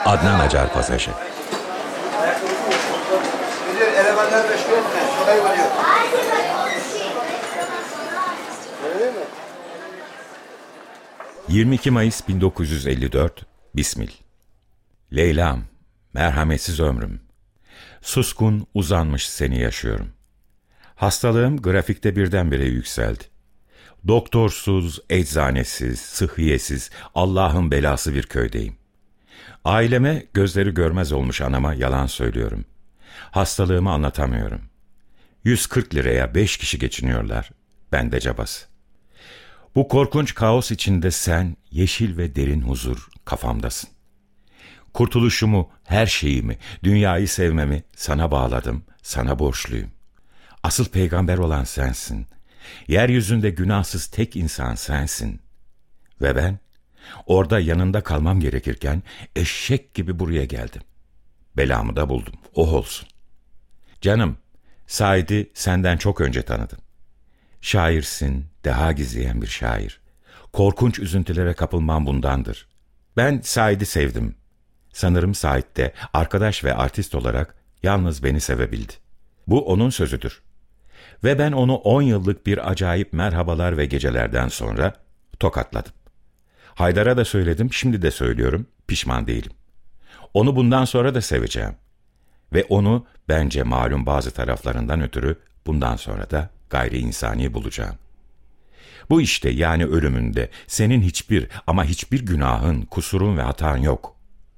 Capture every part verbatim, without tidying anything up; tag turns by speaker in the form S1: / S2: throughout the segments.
S1: Adnan Acar Pasajı. yirmi iki Mayıs bin dokuz yüz elli dört Bismil. Leyla'm, merhametsiz ömrüm. Suskun uzanmış seni yaşıyorum. Hastalığım grafikte birdenbire yükseldi. Doktorsuz, eczanesiz, sıhhiyesiz, Allah'ın belası bir köydeyim. Aileme, gözleri görmez olmuş anama yalan söylüyorum. Hastalığımı anlatamıyorum. yüz kırk liraya beş kişi geçiniyorlar. Ben de cabası. Bu korkunç kaos içinde sen, yeşil ve derin huzur kafamdasın. Kurtuluşumu, her şeyimi, dünyayı sevmemi sana bağladım, sana borçluyum. Asıl peygamber olan sensin. Yeryüzünde günahsız tek insan sensin. Ve ben, orada yanında kalmam gerekirken eşek gibi buraya geldim. Belamı da buldum, oh olsun. Canım, Said'i senden çok önce tanıdım. Şairsin, deha gizleyen bir şair. Korkunç üzüntülere kapılmam bundandır. Ben Said'i sevdim. Sanırım Said de arkadaş ve artist olarak yalnız beni sevebildi. Bu onun sözüdür. Ve ben onu on yıllık bir acayip merhabalar ve gecelerden sonra tokatladım. Haydar'a da söyledim, şimdi de söylüyorum, pişman değilim. Onu bundan sonra da seveceğim. Ve onu bence malum bazı taraflarından ötürü bundan sonra da gayri insani bulacağım. Bu işte, yani ölümünde senin hiçbir ama hiçbir günahın, kusurun ve hatan yok.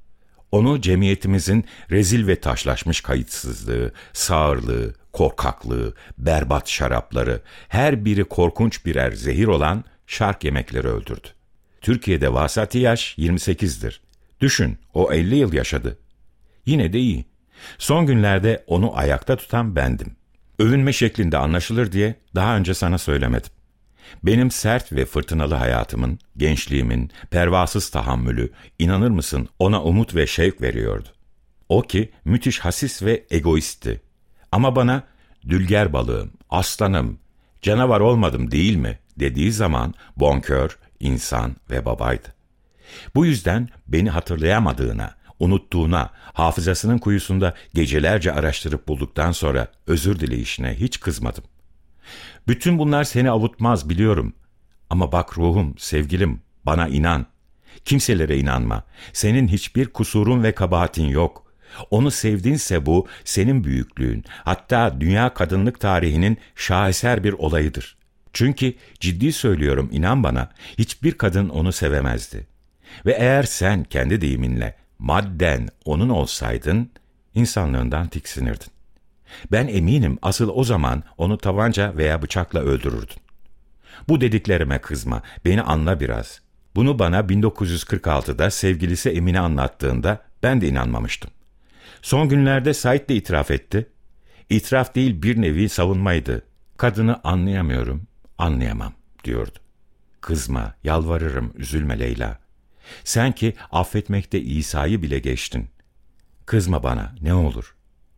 S1: Onu cemiyetimizin rezil ve taşlaşmış kayıtsızlığı, sağırlığı, korkaklığı, berbat şarapları, her biri korkunç birer zehir olan şark yemekleri öldürdü. Türkiye'de vasati yaş yirmi sekizdir. Düşün, o elli yıl yaşadı. Yine de iyi. Son günlerde onu ayakta tutan bendim. Övünme şeklinde anlaşılır diye daha önce sana söylemedim. Benim sert ve fırtınalı hayatımın, gençliğimin, pervasız tahammülü, inanır mısın, ona umut ve şevk veriyordu. O ki müthiş hasis ve egoistti. Ama bana, dülger balığım, aslanım, canavar olmadım değil mi dediği zaman bonkör, insan ve babaydı. Bu yüzden beni hatırlayamadığına, unuttuğuna, hafızasının kuyusunda gecelerce araştırıp bulduktan sonra özür dileyişine hiç kızmadım. Bütün bunlar seni avutmaz biliyorum. Ama bak ruhum, sevgilim, bana inan. Kimselere inanma. Senin hiçbir kusurun ve kabahatin yok. Onu sevdinse bu senin büyüklüğün, hatta dünya kadınlık tarihinin şaheser bir olayıdır. Çünkü ciddi söylüyorum, inan bana, hiçbir kadın onu sevemezdi. Ve eğer sen kendi deyiminle madden onun olsaydın, insanlığından tiksinirdin. Ben eminim asıl o zaman onu tabanca veya bıçakla öldürürdün. Bu dediklerime kızma, beni anla biraz. Bunu bana bin dokuz yüz kırk altıda sevgilisi Emine anlattığında ben de inanmamıştım. Son günlerde Said de itiraf etti. İtiraf değil, bir nevi savunmaydı. Kadını anlayamıyorum, anlayamam diyordu. Kızma, yalvarırım, üzülme Leyla. Sen ki affetmekte İsa'yı bile geçtin. Kızma bana, ne olur.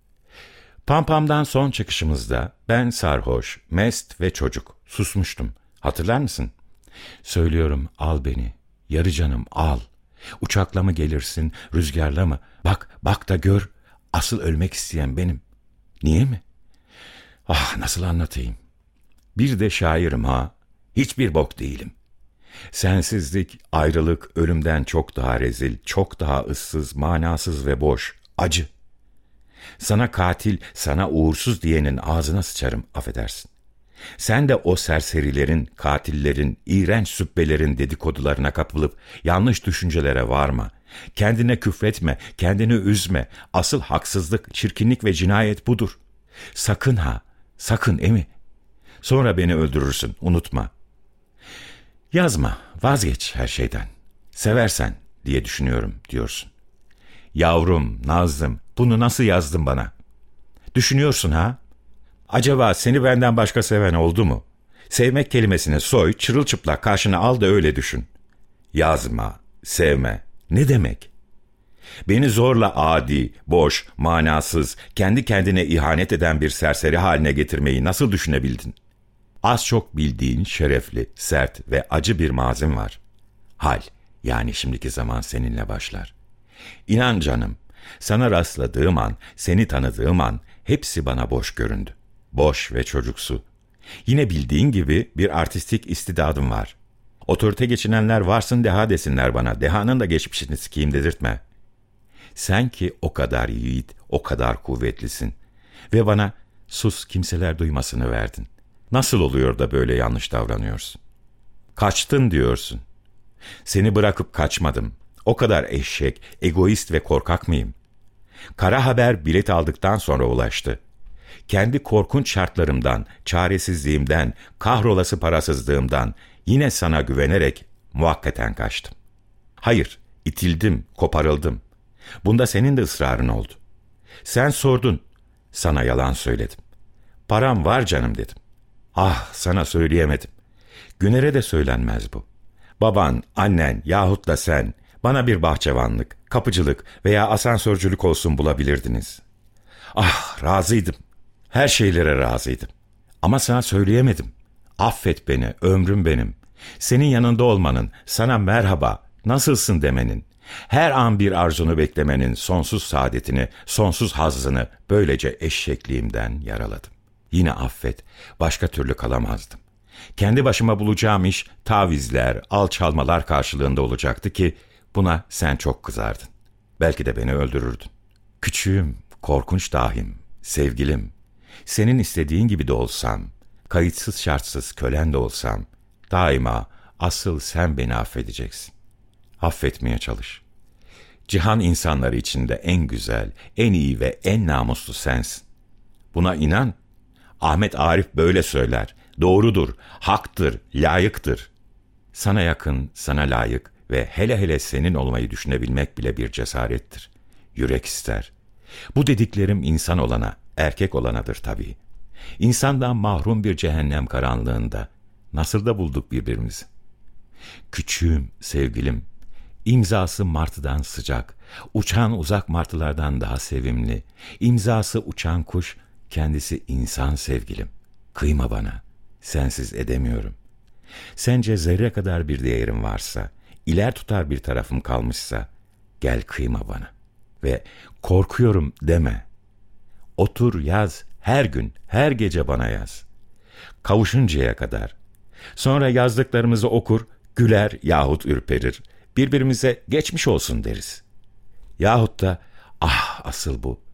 S1: Pampam'dan son çıkışımızda ben sarhoş, mest ve çocuk susmuştum. Hatırlar mısın? Söylüyorum, al beni, yarı canım al. Uçakla mı gelirsin, rüzgarla mı? Bak, bak da gör, asıl ölmek isteyen benim. Niye mi? Ah, nasıl anlatayım? Bir de şairim ha, hiçbir bok değilim. Sensizlik, ayrılık, ölümden çok daha rezil, çok daha ıssız, manasız ve boş, acı. Sana katil, sana uğursuz diyenin ağzına sıçarım, affedersin. Sen de o serserilerin, katillerin, iğrenç sübbelerin dedikodularına kapılıp yanlış düşüncelere varma. Kendine küfretme, kendini üzme. Asıl haksızlık, çirkinlik ve cinayet budur. Sakın ha, sakın emi. Sonra beni öldürürsün, unutma. Yazma, vazgeç her şeyden. Seversen diye düşünüyorum diyorsun. Yavrum, Nazlım, bunu nasıl yazdın bana? Düşünüyorsun ha? Acaba seni benden başka seven oldu mu? Sevmek kelimesini soy, çırılçıplak karşına al da öyle düşün. Yazma, sevme. Ne demek? Beni zorla adi, boş, manasız, kendi kendine ihanet eden bir serseri haline getirmeyi nasıl düşünebildin? Az çok bildiğin şerefli, sert ve acı bir mazim var. Hal, yani şimdiki zaman seninle başlar. İnan canım, sana rastladığım an, seni tanıdığım an hepsi bana boş göründü. Boş ve çocuksu. Yine bildiğin gibi bir artistik istidadım var. Otorite geçinenler varsın deha desinler bana. Dehanın da geçmişini sikeyim dedirtme. Sen ki o kadar yiğit, o kadar kuvvetlisin. Ve bana sus kimseler duymasını verdin. Nasıl oluyor da böyle yanlış davranıyorsun? Kaçtın diyorsun. Seni bırakıp kaçmadım. O kadar eşek, egoist ve korkak mıyım? Kara haber bilet aldıktan sonra ulaştı. Kendi korkunç şartlarımdan, çaresizliğimden, kahrolası parasızlığımdan yine sana güvenerek muhakkaten kaçtım. Hayır, itildim, koparıldım. Bunda senin de ısrarın oldu. Sen sordun, sana yalan söyledim. Param var canım dedim. Ah, sana söyleyemedim. Güner'e de söylenmez bu. Baban, annen yahut da sen bana bir bahçıvanlık, kapıcılık veya asansörcülük olsun bulabilirdiniz. Ah, razıydım. Her şeylere razıydım. Ama sana söyleyemedim. Affet beni, ömrüm benim. Senin yanında olmanın, sana merhaba, nasılsın demenin, her an bir arzunu beklemenin sonsuz saadetini, sonsuz hazzını böylece eşekliğimden yaraladım. Yine affet, başka türlü kalamazdım. Kendi başıma bulacağım iş tavizler, alçalmalar karşılığında olacaktı ki buna sen çok kızardın. Belki de beni öldürürdün. Küçüğüm, korkunç dahim, sevgilim, senin istediğin gibi de olsam, kayıtsız şartsız kölen de olsam, daima asıl sen beni affedeceksin. Affetmeye çalış. Cihan insanları içinde en güzel, en iyi ve en namuslu sensin. Buna inan. Ahmet Arif böyle söyler. Doğrudur, haktır, layıktır. Sana yakın, sana layık ve hele hele senin olmayı düşünebilmek bile bir cesarettir. Yürek ister. Bu dediklerim insan olana, erkek olanadır tabii. İnsandan mahrum bir cehennem karanlığında nasıl da bulduk birbirimizi. Küçüğüm, sevgilim, imzası martıdan sıcak, uçan uzak martılardan daha sevimli, imzası uçan kuş, kendisi insan sevgilim. Kıyma bana, sensiz edemiyorum. Sence zerre kadar bir değerim varsa, iler tutar bir tarafım kalmışsa, gel kıyma bana. Ve korkuyorum deme. Otur yaz, her gün, her gece bana yaz. Kavuşuncaya kadar. Sonra yazdıklarımızı okur, güler yahut ürperir. Birbirimize geçmiş olsun deriz. Yahut da ah asıl bu.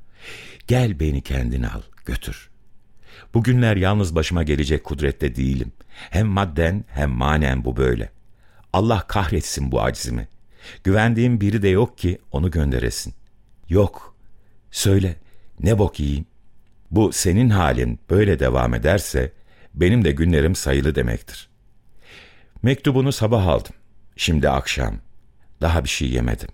S1: Gel beni kendine al, götür. Bugünler yalnız başıma gelecek kudrette değilim. Hem madden hem manen bu böyle. Allah kahretsin bu acizimi. Güvendiğim biri de yok ki onu gönderesin. Yok. Söyle, ne bok yiyeyim? Bu senin halin böyle devam ederse benim de günlerim sayılı demektir. Mektubunu sabah aldım. Şimdi akşam. Daha bir şey yemedim.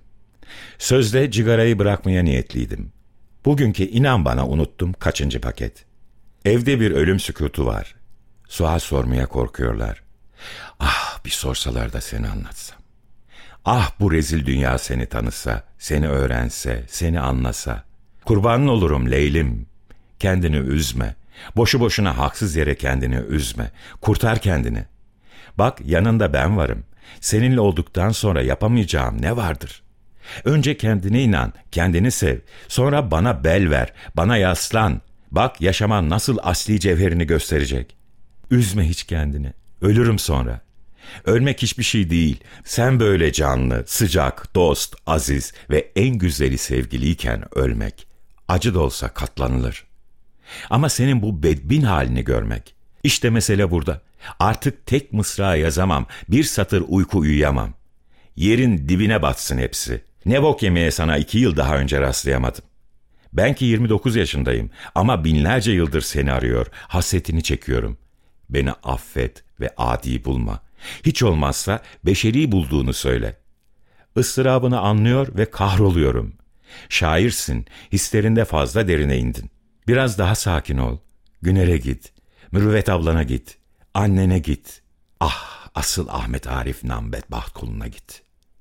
S1: Sözde cigarayı bırakmaya niyetliydim. Bugünkü inan bana unuttum kaçıncı paket. Evde bir ölüm sükutu var. Sual sormaya korkuyorlar. Ah bir sorsalar da seni anlatsam. Ah bu rezil dünya seni tanısa, seni öğrense, seni anlasa. Kurbanın olurum Leylim. Kendini üzme. Boşu boşuna haksız yere kendini üzme. Kurtar kendini. Bak yanında ben varım. Seninle olduktan sonra yapamayacağım ne vardır? Önce kendine inan, kendini sev. Sonra bana bel ver, bana yaslan. Bak yaşaman nasıl asli cevherini gösterecek. Üzme hiç kendini. Ölürüm sonra. Ölmek hiçbir şey değil. Sen böyle canlı, sıcak, dost, aziz ve en güzeli sevgiliyken ölmek. Acı da olsa katlanılır. Ama senin bu bedbin halini görmek. İşte mesele burada. Artık tek mısra yazamam, bir satır uyku uyuyamam. Yerin dibine batsın hepsi. Ne bok yemeye sana iki yıl daha önce rastlayamadım. Ben ki yirmi dokuz yaşındayım ama binlerce yıldır seni arıyor, hasretini çekiyorum. Beni affet ve adi bulma. Hiç olmazsa beşeri bulduğunu söyle. Isırabını anlıyor ve kahroluyorum. Şairsin, hislerinde fazla derine indin. Biraz daha sakin ol. Güner'e git, Mürüvvet ablana git, annene git. Ah, asıl Ahmet Arif Nambet kuluna git.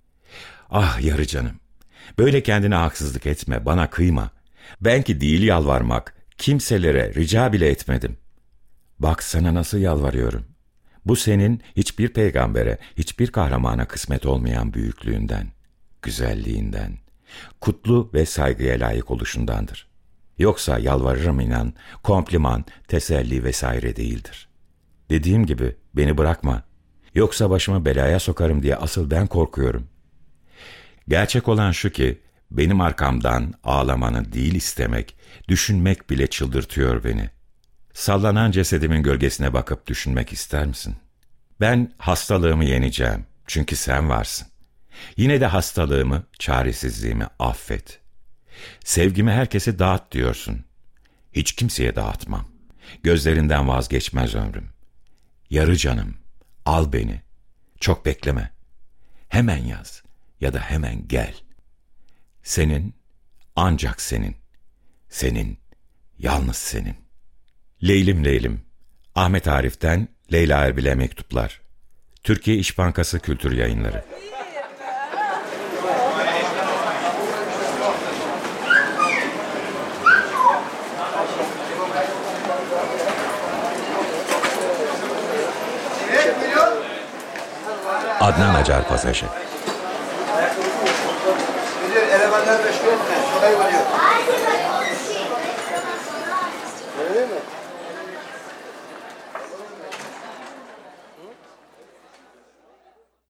S1: Ah yarı canım, böyle kendine haksızlık etme, bana kıyma. Ben ki değil yalvarmak, kimselere rica bile etmedim. Bak sana nasıl yalvarıyorum. Bu senin hiçbir peygambere, hiçbir kahramana kısmet olmayan büyüklüğünden, güzelliğinden, Kutlu ve saygıya layık oluşundandır. Yoksa yalvarırım inan, kompliman, teselli vesaire değildir. Dediğim gibi beni bırakma. Yoksa başımı belaya sokarım diye asıl ben korkuyorum. Gerçek olan şu ki, benim arkamdan ağlamanı değil istemek, düşünmek bile çıldırtıyor beni. Sallanan cesedimin gölgesine bakıp düşünmek ister misin? Ben hastalığımı yeneceğim, çünkü sen varsın. Yine de hastalığımı, çaresizliğimi affet. Sevgimi herkese dağıt diyorsun. Hiç kimseye dağıtmam. Gözlerinden vazgeçmez ömrüm. Yarı canım, al beni. Çok bekleme. Hemen yaz ya da hemen gel. Senin, ancak senin. Senin, yalnız senin. Leylim Leylim. Ahmet Arif'ten Leyla Erbil'e mektuplar. Türkiye İş Bankası Kültür Yayınları. Adnan Acar Pasajı.
S2: Elemanlar meşgul etme. Şurayı veriyor. Öyle mi?